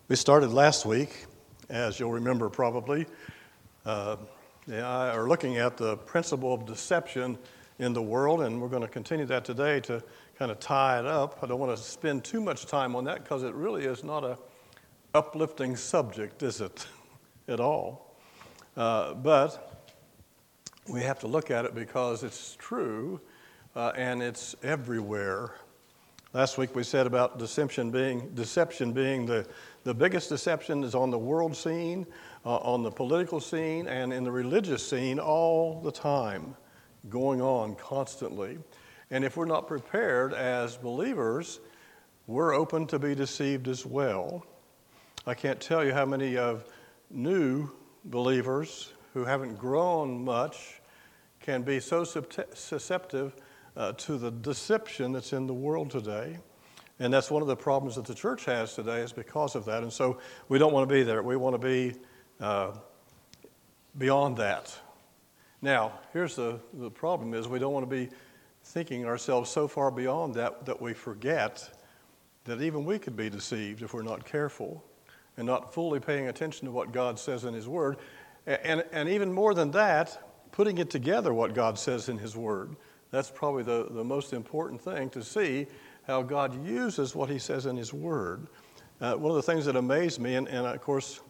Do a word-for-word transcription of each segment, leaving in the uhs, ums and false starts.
We started last week, as you'll remember probably, uh, yeah, are looking at the principle of deception in the world, and we're going to continue that today to kind of tie it up. I don't want to spend too much time on that because it really is not a uplifting subject, is it, at all? Uh, but we have to look at it because it's true, uh, and it's everywhere. Last week we said about deception being deception being the, the biggest deception is on the world scene, uh, on the political scene, and in the religious scene all the time, going on constantly. And if we're not prepared as believers, we're open to be deceived as well. I can't tell you how many of new believers who haven't grown much can be so susceptible Uh, to the deception that's in the world today. And that's one of the problems that the church has today is because of that. And so we don't want to be there. We want to be uh, beyond that. Now, here's the, the problem is we don't want to be thinking ourselves so far beyond that that we forget that even we could be deceived if we're not careful and not fully paying attention to what God says in His Word. And, and, and even more than that, putting it together what God says in His Word. That's probably the, the most important thing, to see how God uses what He says in His Word. Uh, one of the things that amazed me, and, and of course,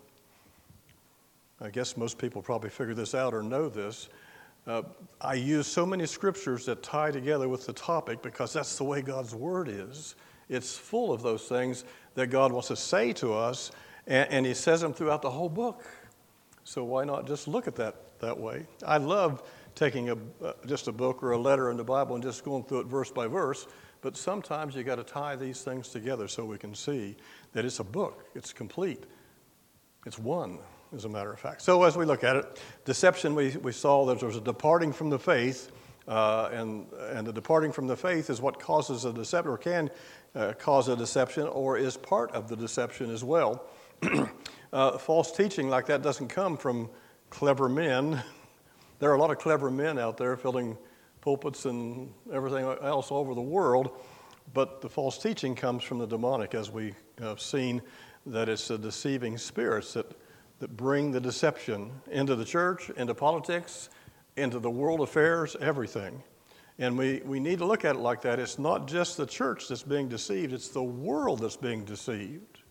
I guess most people probably figure this out or know this, uh, I use so many scriptures that tie together with the topic because that's the way God's Word is. It's full of those things that God wants to say to us, and, and He says them throughout the whole book. So why not just look at that that way? I love taking a, uh, just a book or a letter in the Bible and just going through it verse by verse, but sometimes you got to tie these things together so we can see that it's a book, it's complete, it's one, as a matter of fact. So as we look at it, deception, we, we saw that there was a departing from the faith, uh, and, and the departing from the faith is what causes a deception, or can uh, cause a deception, or is part of the deception as well. uh, false teaching like that doesn't come from clever men. There are a lot of clever men out there filling pulpits and everything else all over the world, but the false teaching comes from the demonic, as we have seen, that it's the deceiving spirits that, that bring the deception into the church, into politics, into the world affairs, everything. And we, we need to look at it like that. It's not just the church that's being deceived, it's the world that's being deceived.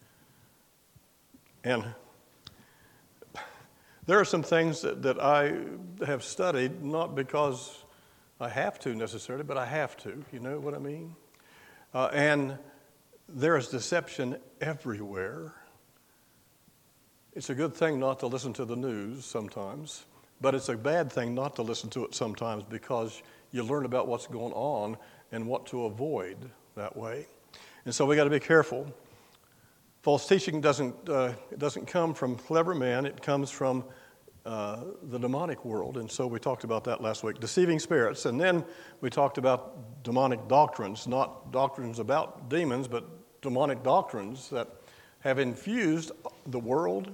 And there are some things that, that I have studied, not because I have to necessarily, but I have to. You know what I mean? Uh, and there is deception everywhere. It's a good thing not to listen to the news sometimes, but it's a bad thing not to listen to it sometimes because you learn about what's going on and what to avoid that way. And so we got to be careful. False teaching doesn't uh, it doesn't come from clever men. It comes from uh, the demonic world, and so we talked about that last week. Deceiving spirits, and then we talked about demonic doctrines, not doctrines about demons, but demonic doctrines that have infused the world,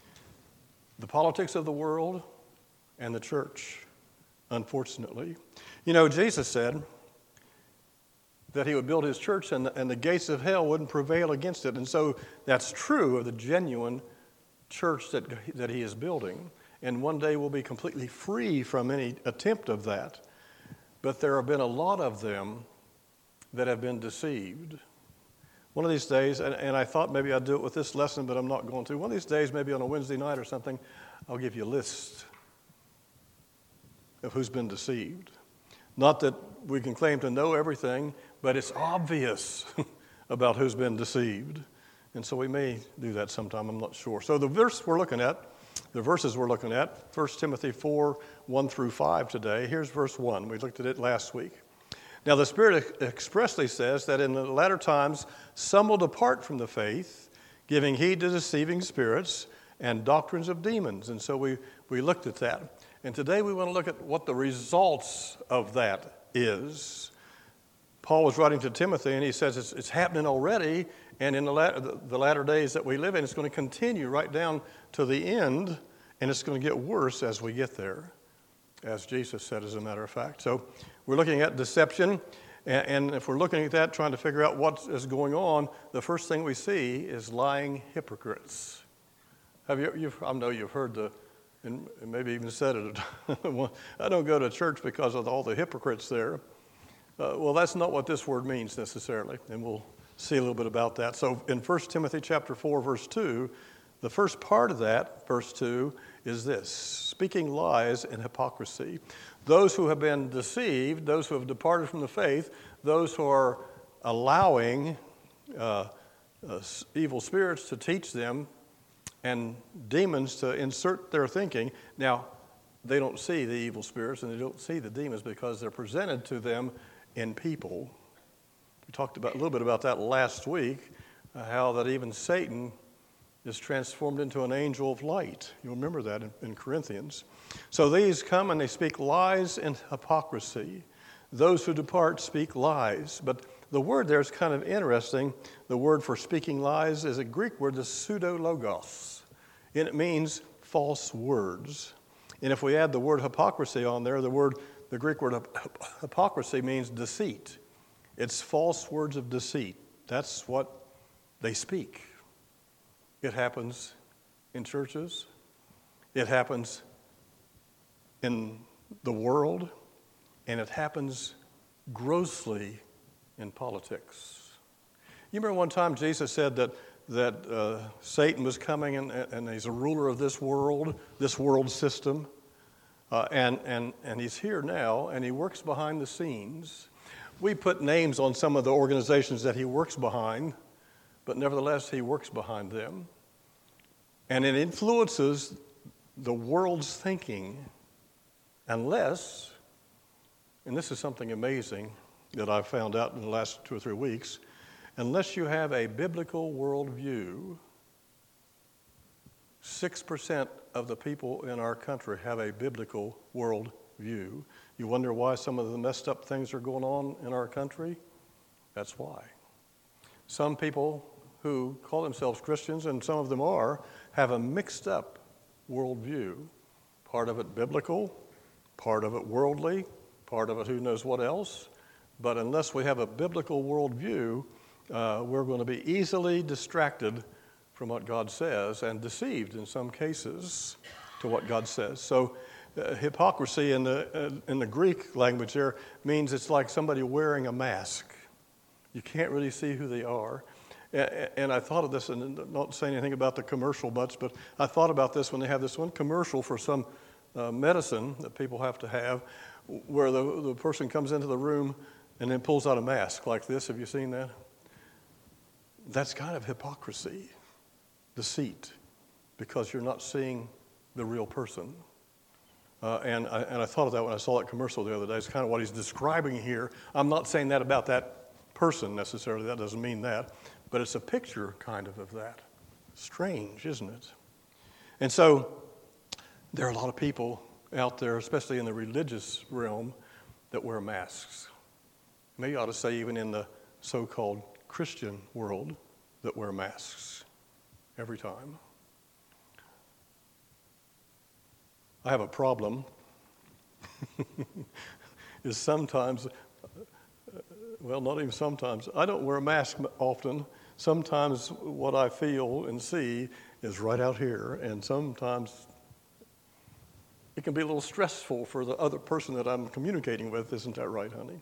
the politics of the world, and the church, unfortunately. You know, Jesus said that He would build His church and the, and the gates of hell wouldn't prevail against it. And so that's true of the genuine church that, that He is building. And one day we'll be completely free from any attempt of that. But there have been a lot of them that have been deceived. One of these days, and, and I thought maybe I'd do it with this lesson, but I'm not going to. One of these days, maybe on a Wednesday night or something, I'll give you a list of who's been deceived. Not that we can claim to know everything, but it's obvious about who's been deceived. And so we may do that sometime, I'm not sure. So the verse we're looking at, the verses we're looking at, First Timothy four, one through five today. Here's verse one. We looked at it last week. Now the Spirit expressly says that in the latter times some will depart from the faith, giving heed to deceiving spirits and doctrines of demons. And so we, we looked at that. And today we want to look at what the results of that is. Paul was writing to Timothy, and he says it's, it's happening already, and in the latter, the, the latter days that we live in, it's going to continue right down to the end, and it's going to get worse as we get there, as Jesus said, as a matter of fact. So we're looking at deception, And, and if we're looking at that, trying to figure out what is going on, the first thing we see is lying hypocrites. Have you? You've, I know you've heard the, and maybe even said it. I don't go to church because of all the hypocrites there. Uh, well, that's not what this word means necessarily, and we'll see a little bit about that. So in First Timothy chapter four, verse two, the first part of that, verse two, is this: speaking lies and hypocrisy. Those who have been deceived, those who have departed from the faith, those who are allowing uh, uh, evil spirits to teach them and demons to insert their thinking. Now, they don't see the evil spirits and they don't see the demons because they're presented to them in people. We talked about a little bit about that last week, uh, how that even Satan is transformed into an angel of light. You'll remember that in, in Corinthians. So these come and they speak lies and hypocrisy. Those who depart speak lies. But the word there is kind of interesting. The word for speaking lies is a Greek word, the pseudologos, and it means false words. And if we add the word hypocrisy on there, the word, the Greek word hypocrisy means deceit. It's false words of deceit. That's what they speak. It happens in churches. It happens in the world. And it happens grossly in politics. You remember one time Jesus said that, that uh, Satan was coming and, and he's a ruler of this world, this world system. Uh, and, and, and he's here now, and he works behind the scenes. We put names on some of the organizations that he works behind, but nevertheless, he works behind them. And it influences the world's thinking unless, and this is something amazing that I've found out in the last two or three weeks, unless you have a biblical worldview, six percent of the people in our country have a biblical worldview. You wonder why some of the messed up things are going on in our country? That's why. Some people who call themselves Christians, and some of them are, have a mixed up worldview. Part of it biblical, part of it worldly, part of it who knows what else. But unless we have a biblical worldview, uh, we're going to be easily distracted from what God says and deceived in some cases to what God says. So uh, hypocrisy in the, uh, in the Greek language there means it's like somebody wearing a mask. You can't really see who they are. And, and I thought of this, and not saying anything about the commercial much, but I thought about this when they have this one commercial for some uh, medicine that people have to have, where the, the person comes into the room and then pulls out a mask like this. Have you seen that? That's kind of hypocrisy, deceit, because you're not seeing the real person. Uh, and, I, and I thought of that when I saw that commercial the other day. It's kind of what he's describing here. I'm not saying that about that person necessarily. That doesn't mean that. But it's a picture kind of of that. Strange, isn't it? And so there are a lot of people out there, especially in the religious realm, that wear masks. Maybe I ought to say even in the so-called Christian world that wear masks every time. I have a problem. is sometimes, well, not even sometimes, I don't wear a mask often. Sometimes what I feel and see is right out here, and sometimes it can be a little stressful for the other person that I'm communicating with. Isn't that right, honey?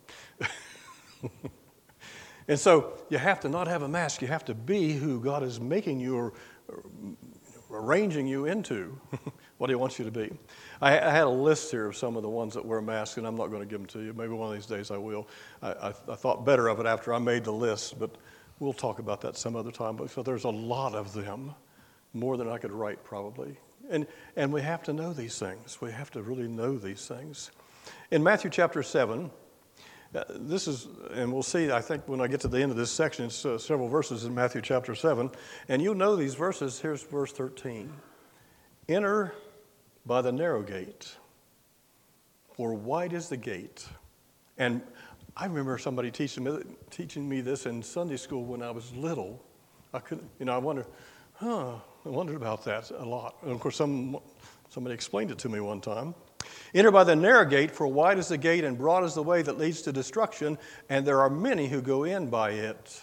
And so you have to not have a mask. You have to be who God is making you or, or arranging you into, what he wants you to be. I, I had a list here of some of the ones that wear masks, and I'm not going to give them to you. Maybe one of these days I will. I, I, I thought better of it after I made the list, but we'll talk about that some other time. But so there's a lot of them, more than I could write probably. And, and we have to know these things. We have to really know these things. In Matthew chapter seven, uh, this is, and we'll see, I think when I get to the end of this section, it's uh, several verses in Matthew chapter seven. And you'll know these verses. Here's verse thirteen. Enter by the narrow gate, for wide is the gate. And I remember somebody teaching me, teaching me this in Sunday school when I was little. I couldn't, you know, I wondered, huh, I wondered about that a lot. And of course, some somebody explained it to me one time. Enter by the narrow gate, for wide is the gate and broad is the way that leads to destruction, and there are many who go in by it.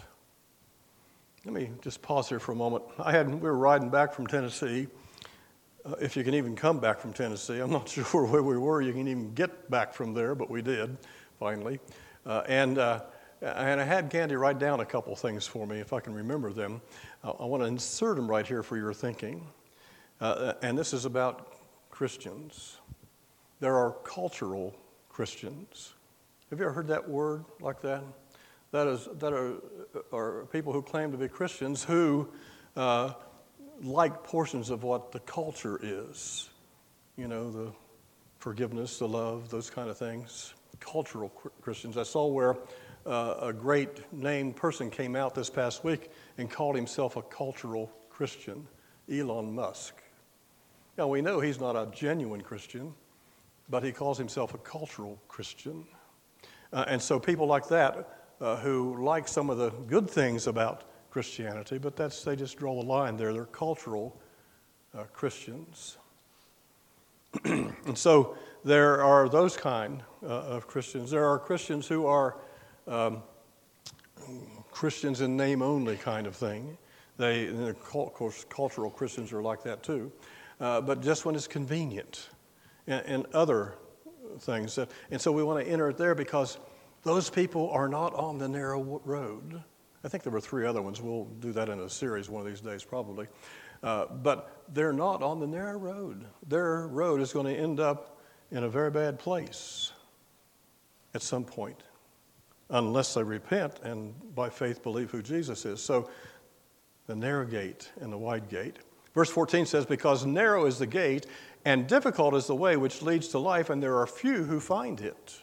Let me just pause here for a moment. I had we were riding back from Tennessee. Uh, if you can even come back from Tennessee, I'm not sure where we were. You can even get back from there, but we did finally. Uh, and uh, and I had Candy write down a couple things for me, if I can remember them. Uh, I want to insert them right here for your thinking. Uh, and this is about Christians. There are cultural Christians. Have you ever heard that word like that? That is, that are, are people who claim to be Christians who uh, like portions of what the culture is. You know, the forgiveness, the love, those kind of things. Cultural Christians. I saw where uh, a great named person came out this past week and called himself a cultural Christian, Elon Musk. Now, we know he's not a genuine Christian, but he calls himself a cultural Christian. Uh, and so people like that uh, who like some of the good things about Christianity, but that's they just draw the line there. They're cultural uh, Christians. And so there are those kind uh, of Christians. There are Christians who are um, Christians in name only kind of thing. They, and of course, cultural Christians are like that too. Uh, but just when it's convenient and, and other things. That, and so we want to enter it there because those people are not on the narrow road. I think there were three other ones. We'll do that in a series one of these days probably. Uh, but they're not on the narrow road. Their road is going to end up in a very bad place at some point, unless they repent and by faith believe who Jesus is. So the narrow gate and the wide gate. Verse fourteen says, because narrow is the gate and difficult is the way which leads to life, and there are few who find it.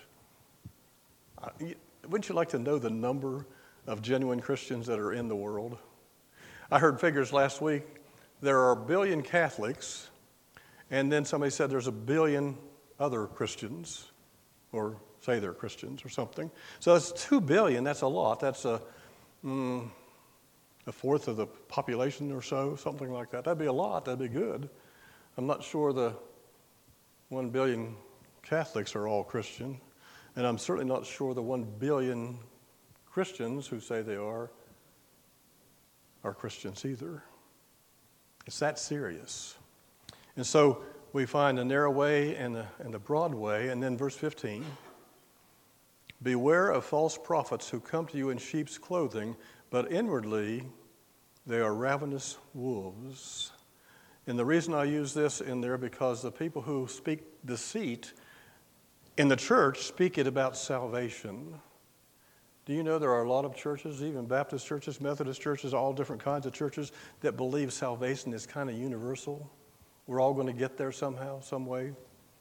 Uh, wouldn't you like to know the number of genuine Christians that are in the world? I heard figures last week. There are a billion Catholics, and then somebody said there's a billion other Christians, or say they're Christians or something. So that's two billion. That's a lot. That's a, mm, a fourth of the population or so, something like that. That'd be a lot. That'd be good. I'm not sure the one billion Catholics are all Christian, and I'm certainly not sure the one billion Christians who say they are are Christians either. It's that serious. And so we find the narrow way and the, and the broad way. And then verse fifteen, beware of false prophets who come to you in sheep's clothing, but inwardly they are ravenous wolves. And the reason I use this in there because the people who speak deceit in the church speak it about salvation. Do you know there are a lot of churches, even Baptist churches, Methodist churches, all different kinds of churches that believe salvation is kind of universal? We're all going to get there somehow, some way.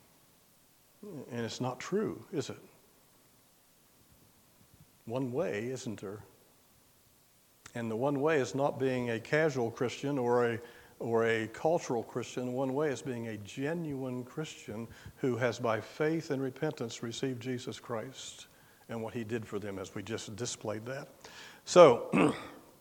And it's not true, is it? One way, isn't there? And the one way is not being a casual Christian or a or a cultural Christian. One way is being a genuine Christian who has by faith and repentance received Jesus Christ and what he did for them, as we just displayed that. So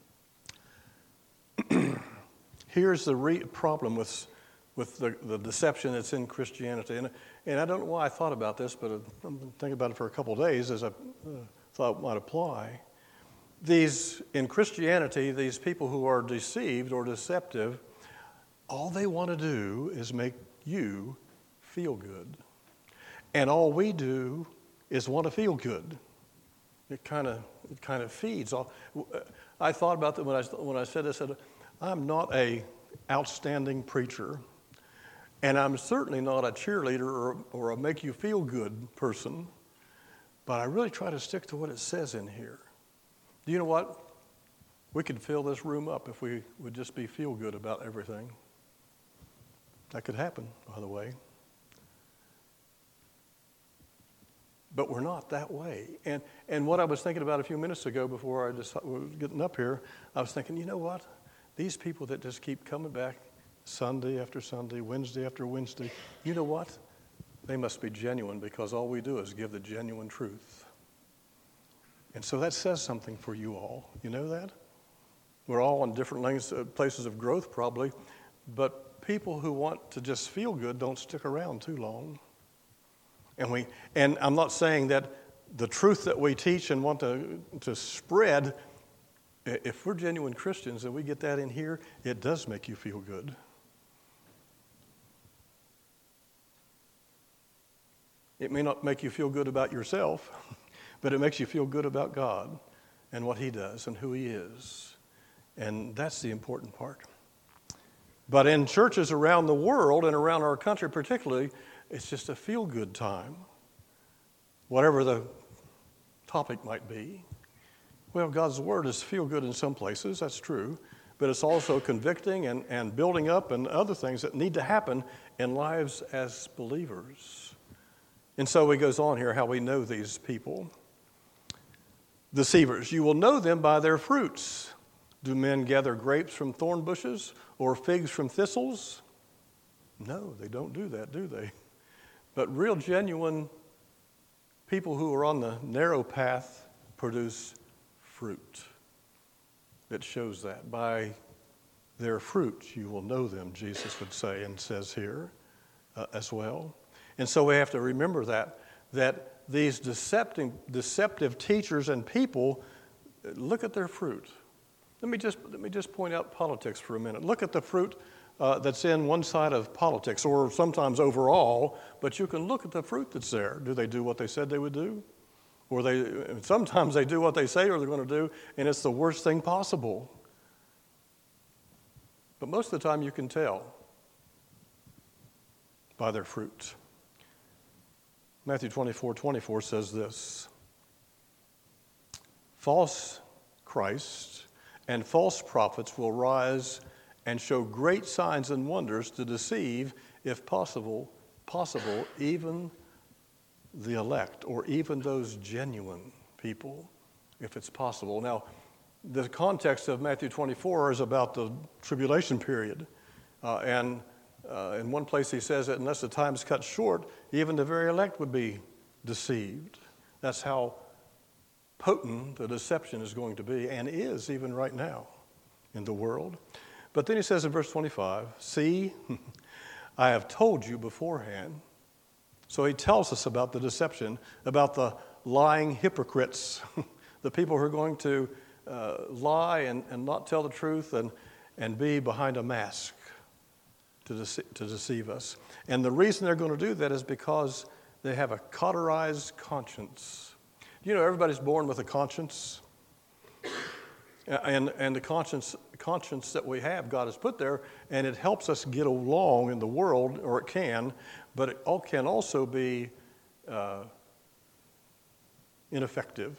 here's the re- problem with with the, the deception that's in Christianity. And, and I don't know why I thought about this, but I've been thinking about it for a couple of days as I uh, thought it might apply. These, in Christianity, these people who are deceived or deceptive, all they want to do is make you feel good. And all we do is want to feel good. It kind of it kind of feeds. I thought about that when I when I said this. I said, I'm not a outstanding preacher, and I'm certainly not a cheerleader or, or a make you feel good person, but I really try to stick to what it says in here. Do you know what? We could fill this room up if we would just be feel good about everything. That could happen, by the way. But we're not that way. And and what I was thinking about a few minutes ago before I just was getting up here, I was thinking, you know what? These people that just keep coming back Sunday after Sunday, Wednesday after Wednesday, you know what? They must be genuine because all we do is give the genuine truth. And so that says something for you all. You know that? We're all in different lengths, uh, places of growth probably, but people who want to just feel good don't stick around too long. And we and I'm not saying that the truth that we teach and want to, to spread, if we're genuine Christians and we get that in here, it does make you feel good. It may not make you feel good about yourself, but it makes you feel good about God and what He does and who He is. And that's the important part. But in churches around the world and around our country particularly, it's just a feel-good time, whatever the topic might be. Well, God's Word is feel-good in some places, that's true, but it's also convicting and, and building up and other things that need to happen in lives as believers. And so he goes on here, how we know these people. Deceivers, you will know them by their fruits. Do men gather grapes from thorn bushes or figs from thistles? No, they don't do that, do they? But real, genuine people who are on the narrow path produce fruit. It shows that. By their fruit you will know them, Jesus would say, and says here uh, as well. And so we have to remember that, that these deceptive, deceptive teachers and people, look at their fruit. Let me just let me just point out politics for a minute. Look at the fruit uh, that's in one side of politics, or sometimes overall, but you can look at the fruit that's there. Do they do what they said they would do? Or they sometimes they do what they say or they're going to do, and it's the worst thing possible. But most of the time you can tell by their fruit. Matthew twenty-four twenty-four says this: false Christ and false prophets will rise and show great signs and wonders to deceive, if possible, possible, even the elect, or even those genuine people, if it's possible. Now, the context of Matthew twenty-four is about the tribulation period. Uh, and uh, in one place he says that unless the time is cut short, even the very elect would be deceived. That's how potent the deception is going to be, and is even right now in the world. But then he says in verse twenty-five, see, I have told you beforehand. So he tells us about the deception, about the lying hypocrites, the people who are going to uh, lie and, and not tell the truth and, and be behind a mask to, dece- to deceive us. And the reason they're going to do that is because they have a cauterized conscience. You know, everybody's born with a conscience. And, and the conscience, conscience that we have, God has put there, and it helps us get along in the world, or it can, but it all can also be uh, ineffective.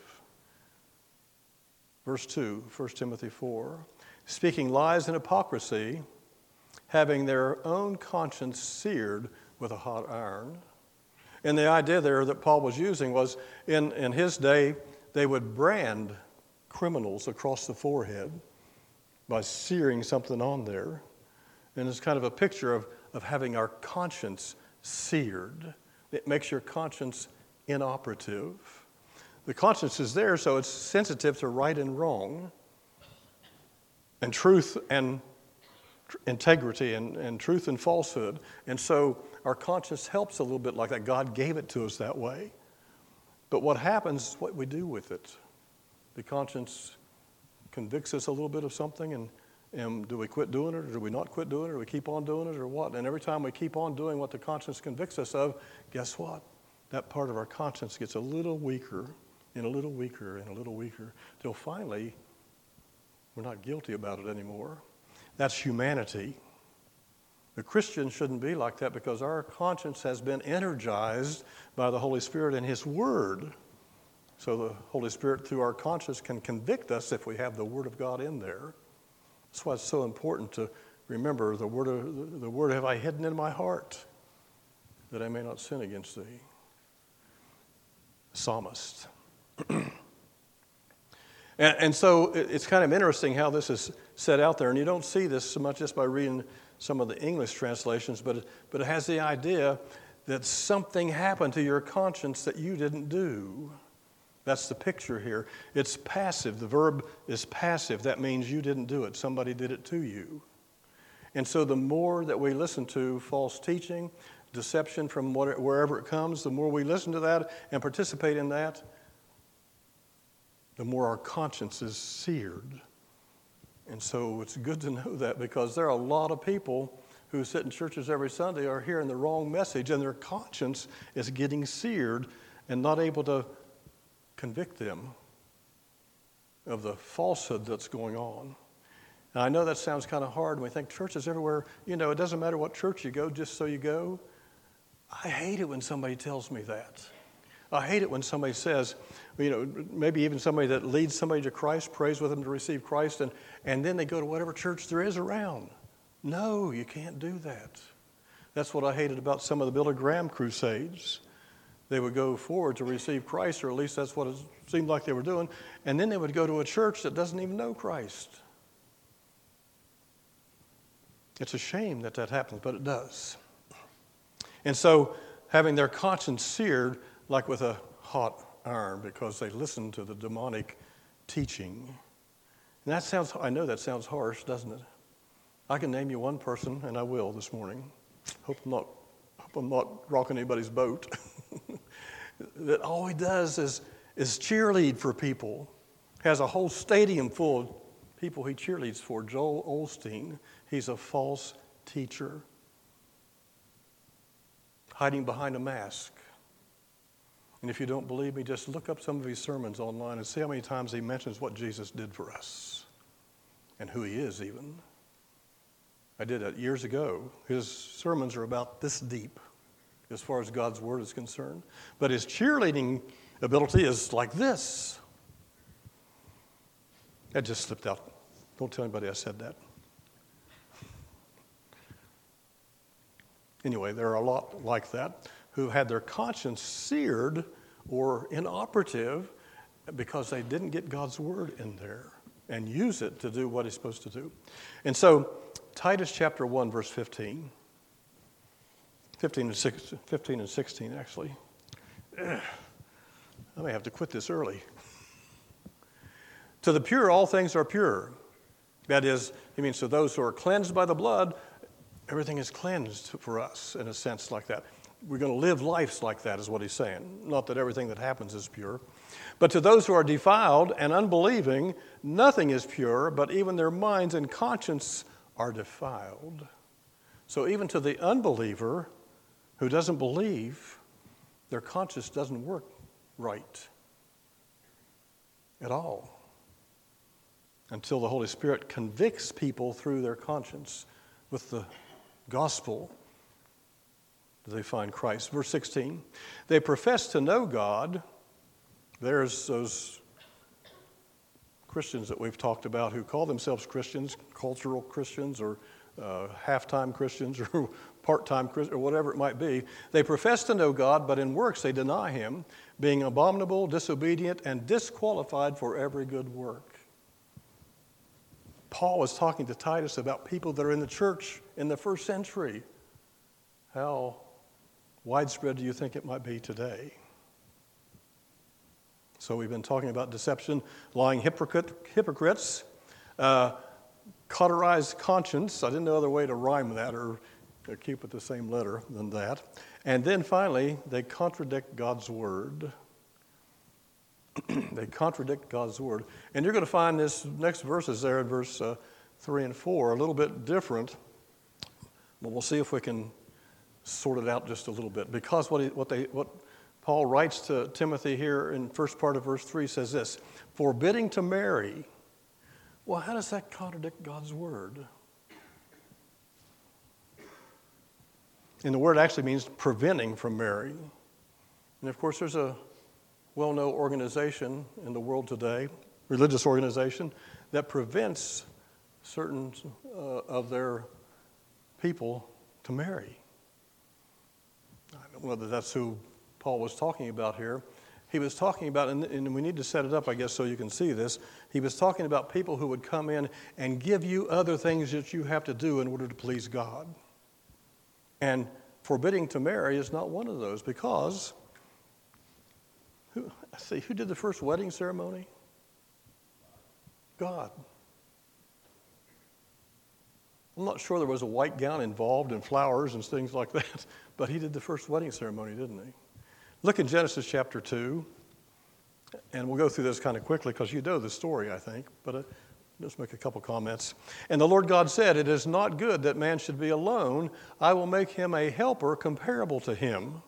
Verse two, First Timothy four, speaking lies and hypocrisy, having their own conscience seared with a hot iron. And the idea there that Paul was using was, in, in his day, they would brand criminals across the forehead by searing something on there. And it's kind of a picture of, of having our conscience seared. It makes your conscience inoperative. The conscience is there, so it's sensitive to right and wrong, and truth and tr- integrity, and, and truth and falsehood. And so our conscience helps a little bit like that. God gave it to us that way. But what happens is what we do with it. The conscience convicts us a little bit of something, and, and do we quit doing it, or do we not quit doing it, or do we keep on doing it, or what? And every time we keep on doing what the conscience convicts us of, guess what? That part of our conscience gets a little weaker, and a little weaker, and a little weaker, till finally we're not guilty about it anymore. That's humanity. The Christian shouldn't be like that, because our conscience has been energized by the Holy Spirit and His Word. So the Holy Spirit, through our conscience, can convict us if we have the Word of God in there. That's why it's so important to remember the Word of, the Word have I hidden in my heart, that I may not sin against Thee. Psalmist. and, and so it's kind of interesting how this is set out there, and you don't see this so much just by reading some of the English translations, but it, but it has the idea that something happened to your conscience that you didn't do. That's the picture here. It's passive. The verb is passive. That means you didn't do it. Somebody did it to you. And so the more that we listen to false teaching, deception from whatever, wherever it comes, the more we listen to that and participate in that, the more our conscience is seared. And so it's good to know that, because there are a lot of people who sit in churches every Sunday are hearing the wrong message, and their conscience is getting seared and not able to convict them of the falsehood that's going on. And I know that sounds kind of hard when we think churches everywhere, you know, it doesn't matter what church you go, just so you go. I hate it when somebody tells me that. I hate it when somebody says, you know, maybe even somebody that leads somebody to Christ, prays with them to receive Christ, and, and then they go to whatever church there is around. No, you can't do that. That's what I hated about some of the Billy Graham crusades. They would go forward to receive Christ, or at least that's what it seemed like they were doing, and then they would go to a church that doesn't even know Christ. It's a shame that that happens, but it does. And so having their conscience seared like with a hot iron because they listen to the demonic teaching. And that sounds, I know that sounds harsh, doesn't it? I can name you one person, and I will this morning. Hope I'm not, hope I'm not rocking anybody's boat. That all he does is, is cheerlead for people. Has a whole stadium full of people he cheerleads for. Joel Osteen. He's a false teacher, hiding behind a mask. And if you don't believe me, just look up some of his sermons online and see how many times he mentions what Jesus did for us and who he is even. I did that years ago. His sermons are about this deep as far as God's word is concerned. But his cheerleading ability is like this. That just slipped out. Don't tell anybody I said that. Anyway, there are a lot like that who had their conscience seared or inoperative because they didn't get God's word in there and use it to do what he's supposed to do. And so, Titus chapter one, verse fifteen, fifteen and, six, fifteen and sixteen, actually. I may have to quit this early. To the pure, all things are pure. That is, he means to those who are cleansed by the blood, everything is cleansed for us in a sense like that. We're going to live lives like that is what he's saying. Not that everything that happens is pure. But to those who are defiled and unbelieving, nothing is pure, but even their minds and conscience are defiled. So even to the unbeliever who doesn't believe, their conscience doesn't work right at all until the Holy Spirit convicts people through their conscience with the gospel. They find Christ. Verse sixteen, they profess to know God. There's those Christians that we've talked about who call themselves Christians, cultural Christians or uh, half-time Christians or part-time Christians or whatever it might be. They profess to know God, but in works they deny him, being abominable, disobedient, and disqualified for every good work. Paul was talking to Titus about people that are in the church in the first century. How widespread do you think it might be today? So we've been talking about deception, lying hypocrite, hypocrites, uh, cauterized conscience. I didn't know other way to rhyme that or keep it the same letter than that. And then finally, they contradict God's word. They contradict God's word. And you're going to find this next verses there in verse uh, three and four a little bit different. But we'll see if we can sort it out just a little bit. Because what, he, what, they, what Paul writes to Timothy here in first part of verse three says this, forbidding to marry. Well, how does that contradict God's word? And the word actually means preventing from marrying. And of course, there's a well-known organization in the world today, religious organization, that prevents certain uh, of their people to marry. I don't know whether that's who Paul was talking about here. He was talking about, and, and we need to set it up, I guess, so you can see this. He was talking about people who would come in and give you other things that you have to do in order to please God. And forbidding to marry is not one of those because, who, I see, who did the first wedding ceremony? God. I'm not sure there was a white gown involved and flowers and things like that, but he did the first wedding ceremony, didn't he? Look in Genesis chapter two, and we'll go through this kind of quickly because you know the story, I think, but uh, just make a couple comments. And the Lord God said, "It is not good that man should be alone. I will make him a helper comparable to him."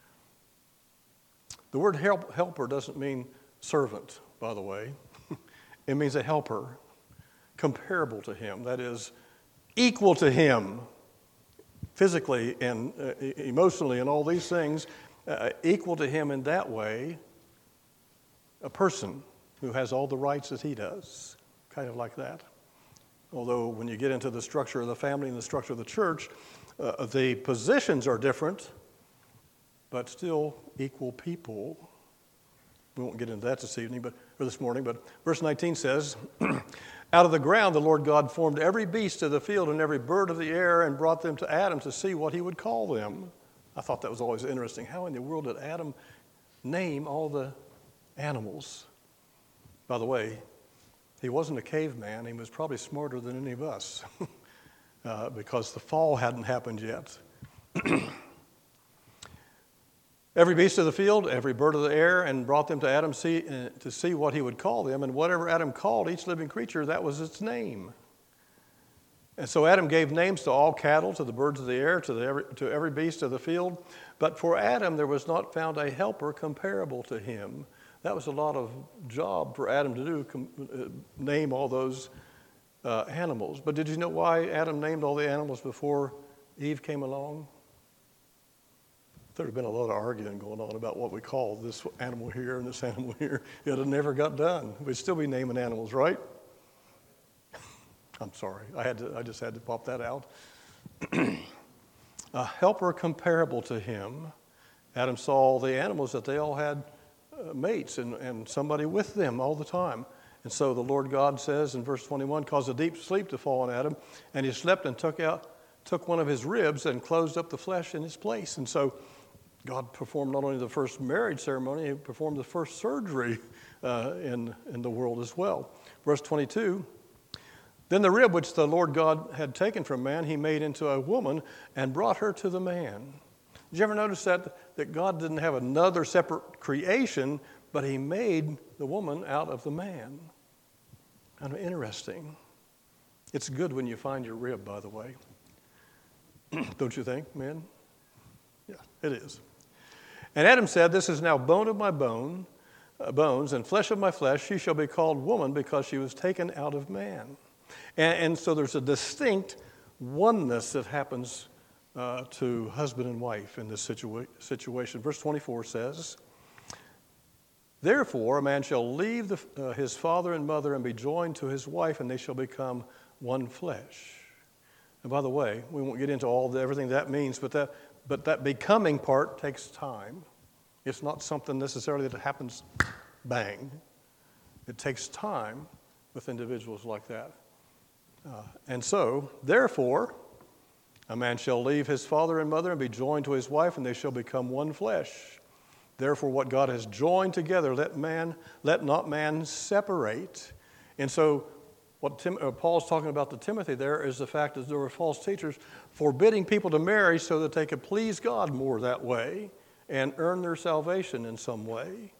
The word help, helper doesn't mean servant, by the way. It means a helper comparable to him, that is, equal to him physically and uh, emotionally and all these things, uh, equal to him in that way, a person who has all the rights that he does, kind of like that. Although when you get into the structure of the family and the structure of the church, uh, the positions are different, but still equal people. We won't get into that this evening, but or this morning, but verse nineteen says, "Out of the ground the Lord God formed every beast of the field and every bird of the air and brought them to Adam to see what he would call them." I thought that was always interesting. How in the world did Adam name all the animals? By the way, he wasn't a caveman. He was probably smarter than any of us uh, because the fall hadn't happened yet. Every beast of the field, every bird of the air, and brought them to Adam see, uh, to see what he would call them. And whatever Adam called each living creature, that was its name. And so Adam gave names to all cattle, to the birds of the air, to, the every, to every beast of the field. But for Adam there was not found a helper comparable to him. That was a lot of job for Adam to do, com, uh, name all those uh, animals. But did you know why Adam named all the animals before Eve came along? There had been a lot of arguing going on about what we call this animal here and this animal here. Yet it never got done. We'd still be naming animals, right? I'm sorry. I had to. I just had to pop that out. A helper comparable to him. Adam saw all the animals that they all had uh, mates and, and somebody with them all the time. And so the Lord God says in verse twenty-one, "Caused a deep sleep to fall on Adam, and he slept and took out took one of his ribs and closed up the flesh in its place." And so God performed not only the first marriage ceremony, he performed the first surgery uh, in, in the world as well. Verse twenty-two, "Then the rib which the Lord God had taken from man, he made into a woman and brought her to the man." Did you ever notice that, that God didn't have another separate creation, but he made the woman out of the man? Kind of interesting. It's good when you find your rib, by the way. Don't you think, men? Yeah, it is. "And Adam said, 'This is now bone of my bone, uh, bones, and flesh of my flesh. She shall be called woman because she was taken out of man.'" And, and so there's a distinct oneness that happens uh, to husband and wife in this situa- situation. Verse twenty-four says, "Therefore a man shall leave the, uh, his father and mother and be joined to his wife, and they shall become one flesh." And by the way, we won't get into all the, everything that means, but that But that becoming part takes time. It's not something necessarily that happens bang. It takes time with individuals like that. Uh, and so, therefore, a man shall leave his father and mother and be joined to his wife, and they shall become one flesh. Therefore, what God has joined together, let man, let not man separate. And so, what Tim, uh, Paul's talking about to Timothy there is the fact that there were false teachers forbidding people to marry so that they could please God more that way and earn their salvation in some way.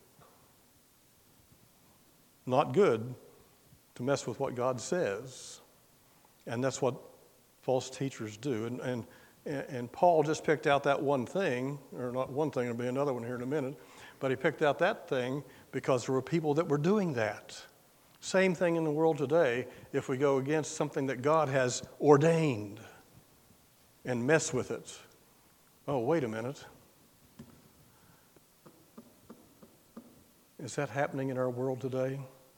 Not good to mess with what God says. And that's what false teachers do. And, and, and Paul just picked out that one thing, or not one thing, there'll be another one here in a minute, but he picked out that thing because there were people that were doing that. Same thing in the world today if we go against something that God has ordained and mess with it. Oh, wait a minute. Is that happening in our world today?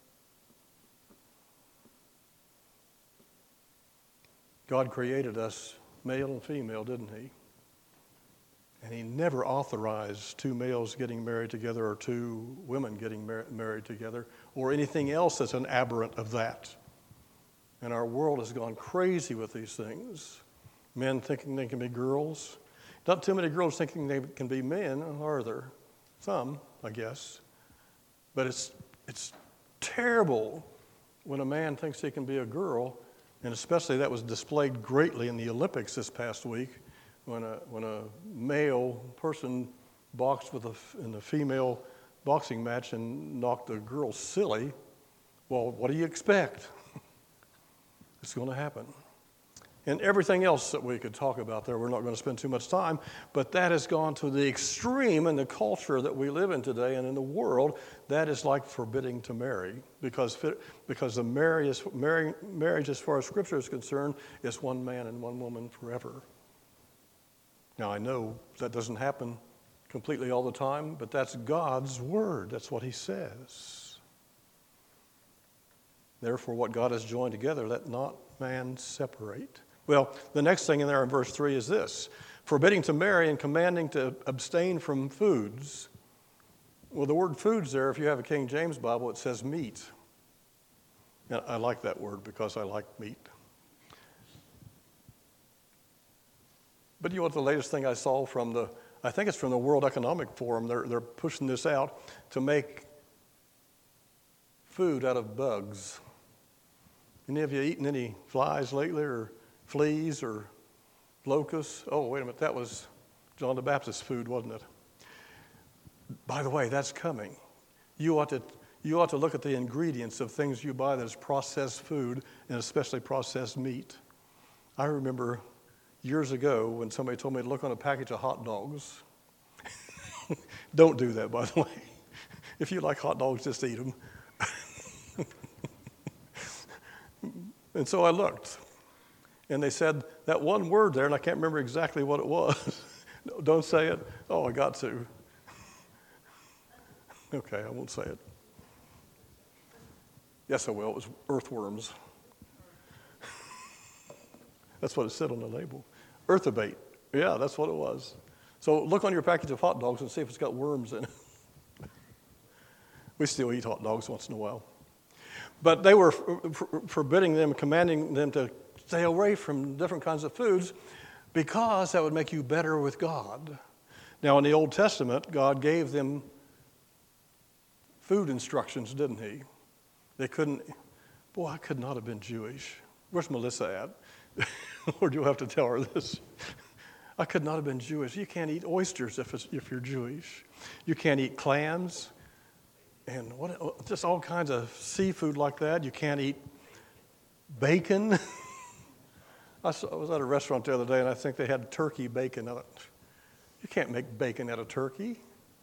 God created us male and female, didn't he? And he never authorized two males getting married together or two women getting mar- married together or anything else that's an aberrant of that. And our world has gone crazy with these things. Men thinking they can be girls. Not too many girls thinking they can be men, are there? Some, I guess. But it's it's terrible when a man thinks he can be a girl And especially that was displayed greatly in the Olympics this past week when a, when a male person boxed with a, in a female boxing match and knocked a girl silly. Well, what do you expect? It's going to happen. And everything else that we could talk about there, we're not going to spend too much time, but that has gone to the extreme in the culture that we live in today and in the world. That is like forbidding to marry, because because the marriage, is, marry, marriage, as far as Scripture is concerned, is one man and one woman forever. Now, I know that doesn't happen completely all the time, but that's God's word. That's what he says. Therefore, what God has joined together, let not man separate. Well, the next thing in there in verse three is this: forbidding to marry and commanding to abstain from foods. Well, the word foods there, if you have a King James Bible, it says meat. And I like that word because I like meat. But you know what the latest thing I saw from the, I think it's from the World Economic Forum, they're, they're pushing this out to make food out of bugs. Any of you eaten any flies lately, or fleas, or locusts? Oh, wait a minute, that was John the Baptist's food, wasn't it? By the way, that's coming. You ought to, you ought to look at the ingredients of things you buy that is processed food, and especially processed meat. I remember years ago when somebody told me to look on a package of hot dogs. Don't do that, by the way. If you like hot dogs, just eat them. And so I looked, and they said that one word there, and I can't remember exactly what it was. No, don't say it. Oh, I got to. Okay, I won't say it. Yes, I will. It was earthworms. That's what it said on the label. Earthabate. Yeah, that's what it was. So look on your package of hot dogs and see if it's got worms in it. We still eat hot dogs once in a while. But they were forbidding them, commanding them to stay away from different kinds of foods because that would make you better with God. Now, in the Old Testament, God gave them food instructions, didn't he? They couldn't, boy, I could not have been Jewish. Where's Melissa at? Or do you have to tell her this? I could not have been Jewish. You can't eat oysters if, it's, if you're Jewish. You can't eat clams. And what, just all kinds of seafood like that. You can't eat bacon. I, saw, I was at a restaurant the other day, and I think they had turkey bacon in it. You can't make bacon out of turkey.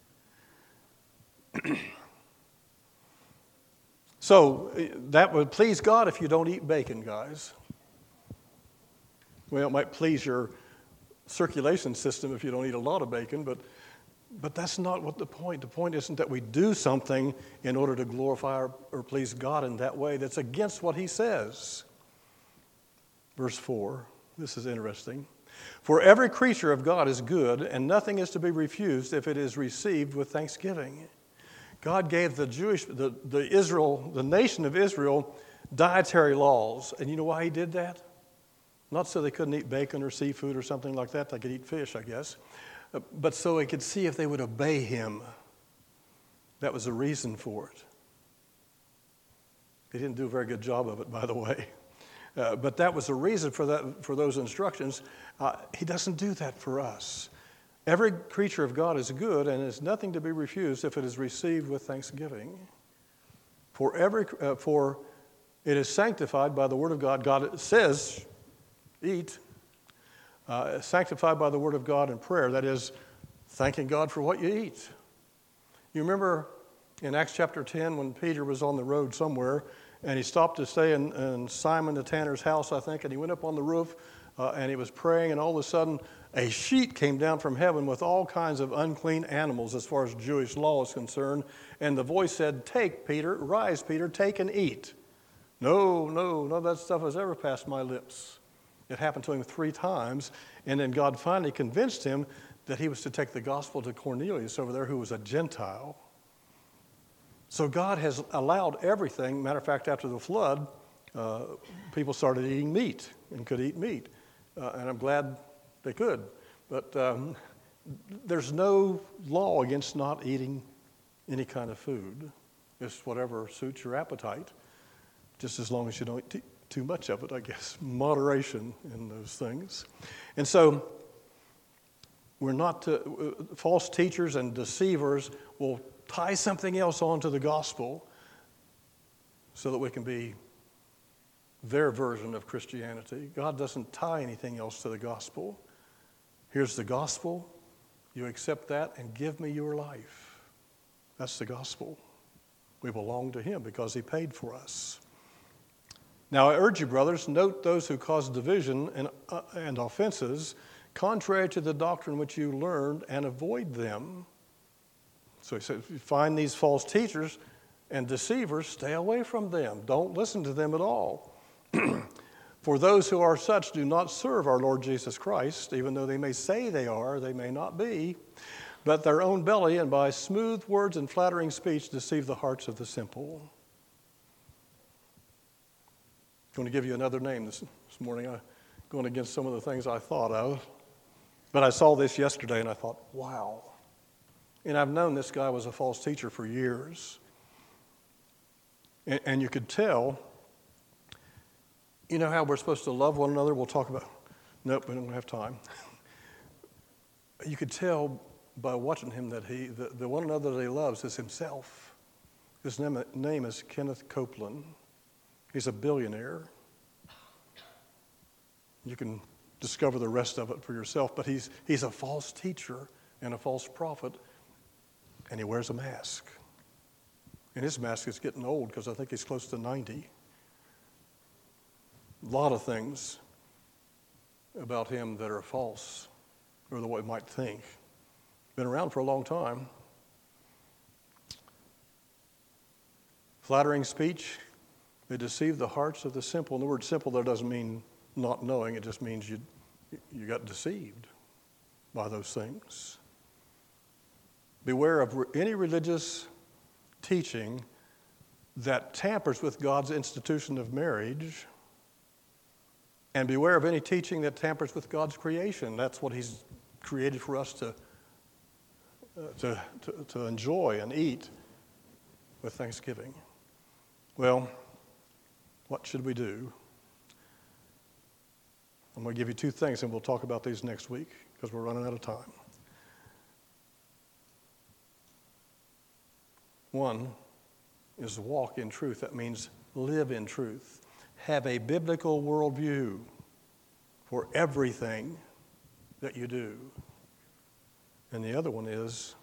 So that would please God if you don't eat bacon, guys. Well, it might please your circulation system if you don't eat a lot of bacon, but But that's not what the point. The point isn't that we do something in order to glorify or, or please God in that way. That's against what he says. Verse four, this is interesting. For every creature of God is good, and nothing is to be refused if it is received with thanksgiving. God gave the Jewish, the, the Israel, the nation of Israel, dietary laws. And you know why he did that? Not so they couldn't eat bacon or seafood or something like that. They could eat fish, I guess. But so he could see if they would obey him. That was the reason for it. He didn't do a very good job of it, by the way. Uh, but that was the reason for that, for those instructions. Uh, he doesn't do that for us. Every creature of God is good and is nothing to be refused if it is received with thanksgiving. For every, uh, for it is sanctified by the word of God. God says, eat. Uh, sanctified by the word of God in prayer, that is, thanking God for what you eat. You remember in Acts chapter ten when Peter was on the road somewhere, and he stopped to stay in, in Simon the tanner's house, I think, and he went up on the roof, uh, and he was praying, and all of a sudden a sheet came down from heaven with all kinds of unclean animals as far as Jewish law is concerned, and the voice said, "Take, Peter, rise, Peter, take and eat." No, no, none of that stuff has ever passed my lips. It happened to him three times, and then God finally convinced him that he was to take the gospel to Cornelius over there, who was a Gentile. So God has allowed everything. Matter of fact, after the flood, uh, people started eating meat and could eat meat, uh, and I'm glad they could. But um, there's no law against not eating any kind of food. It's whatever suits your appetite, just as long as you don't too much of it, I guess, moderation in those things. And so we're not to, uh, false teachers and deceivers will tie something else onto the gospel so that we can be their version of Christianity. God doesn't tie anything else to the gospel. Here's the gospel. You accept that and give me your life. That's the gospel. We belong to him because he paid for us. Now, I urge you, brothers, note those who cause division and, uh, and offenses, contrary to the doctrine which you learned, and avoid them. So he said, if you find these false teachers and deceivers, stay away from them. Don't listen to them at all. For those who are such do not serve our Lord Jesus Christ, even though they may say they are, they may not be, but their own belly, and by smooth words and flattering speech deceive the hearts of the simple. I'm going to give you another name this, this morning. I'm going against some of the things I thought of. But I saw this yesterday and I thought, wow. And I've known this guy was a false teacher for years. And, and you could tell, you know how we're supposed to love one another? We'll talk about, nope, we don't have time. You could tell by watching him that he, the, the one another that he loves is himself. His name, name is Kenneth Copeland. He's a billionaire. You can discover the rest of it for yourself, but he's he's a false teacher and a false prophet, and he wears a mask. And his mask is getting old because I think he's close to ninety. A lot of things about him that are false, or the way we might think. Been around for a long time. Flattering speech. They deceive the hearts of the simple. And the word simple there doesn't mean not knowing. It just means you you got deceived by those things. Beware of re- any religious teaching that tampers with God's institution of marriage. And beware of any teaching that tampers with God's creation. That's what he's created for us to, uh, to, to, to enjoy and eat with Thanksgiving. Well, what should we do? I'm going to give you two things, and we'll talk about these next week because we're running out of time. One is walk in truth. That means live in truth. Have a biblical worldview for everything that you do. And the other one is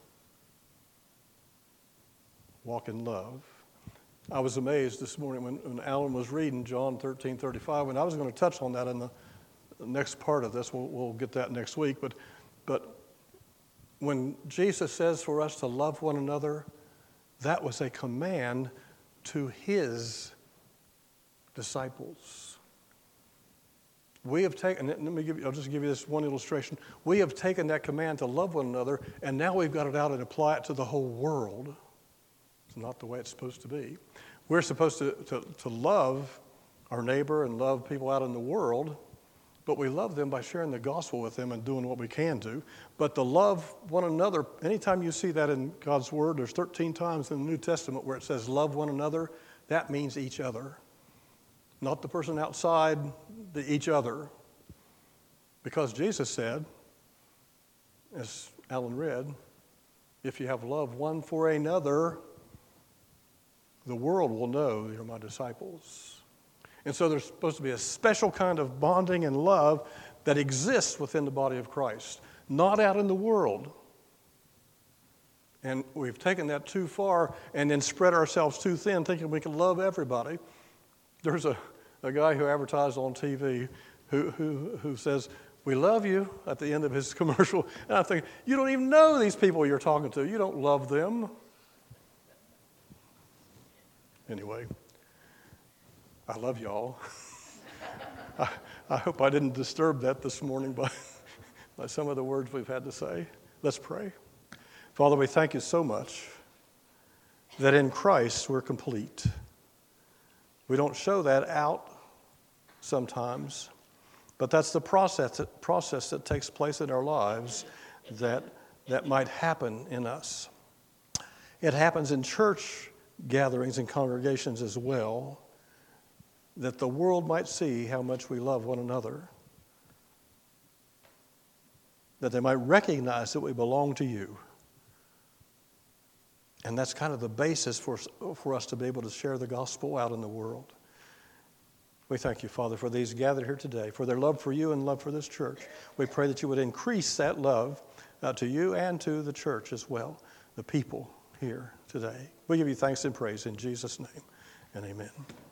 walk in love. I was amazed this morning when, when Alan was reading John thirteen thirty-five, and I was going to touch on that in the, the next part of this. We'll, we'll get that next week. But, but when Jesus says for us to love one another, that was a command to his disciples. We have taken, let me give you, I'll just give you this one illustration. We have taken that command to love one another, and now we've got it out and apply it to the whole world. It's not the way it's supposed to be. We're supposed to, to, to love our neighbor and love people out in the world, but we love them by sharing the gospel with them and doing what we can do. But to love one another, anytime you see that in God's word, there's thirteen times in the New Testament where it says love one another, that means each other. Not the person outside, the each other. Because Jesus said, as Alan read, if you have love one for another, the world will know you're my disciples. And so there's supposed to be a special kind of bonding and love that exists within the body of Christ, not out in the world. And we've taken that too far and then spread ourselves too thin, thinking we can love everybody. There's a, a guy who advertised on T V who, who, who says, "We love you," at the end of his commercial. And I think, you don't even know these people you're talking to. You don't love them. Anyway, I love y'all. I, I hope I didn't disturb that this morning by, by some of the words we've had to say. Let's pray. Father, we thank you so much that in Christ we're complete. We don't show that out sometimes, but that's the process that, process that takes place in our lives that, that might happen in us. It happens in church gatherings and congregations as well. that the world might see how much we love one another, that they might recognize that we belong to you. And that's kind of the basis for, for us to be able to share the gospel out in the world. We thank you, Father, for these gathered here today, for their love for you and love for this church. We pray that you would increase that love uh, to you and to the church as well, the people here today. We give you thanks and praise in Jesus' name, and amen.